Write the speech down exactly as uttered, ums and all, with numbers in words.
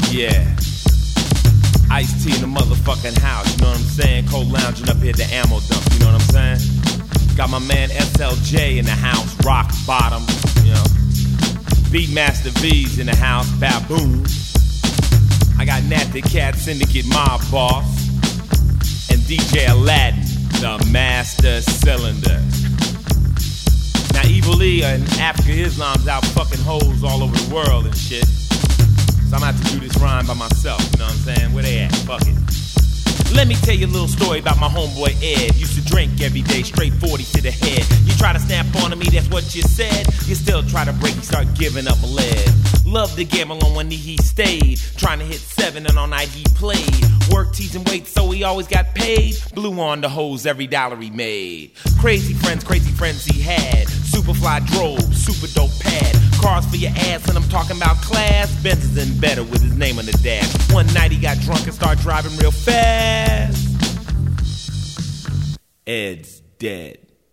Yeah. Ice-T in the motherfucking house, you know what I'm saying? Cold lounging up here at the ammo dump, you know what I'm saying? Got my man S L J in the house, rock bottom, you know. Beatmaster V's in the house, baboon. I got Nat the Cat Syndicate mob boss. And D J Aladdin, the master cylinder. Now Evil E and Africa Islam's out fucking hoes all over the world and shit. So I'm gonna have to do this rhyme by myself, you know what I'm saying? Where they at? Fuck it. Let me tell you a little story about my homeboy Ed. Used to drink every day, straight forty to the head. You try to snap onto me, that's what you said. You still try to break, you start giving up lead. Loved to gamble on one knee, he stayed. Trying to hit seven and all night he played. Work, teasing weight, so he always got paid. Blew on the hose every dollar he made. Crazy friends, crazy friends he had. Superfly drove, super dope pad. Cars for your ass, and I'm talking about class. Benzes and better with his name on the dash. One night he got drunk and started driving real fast. Ed's dead.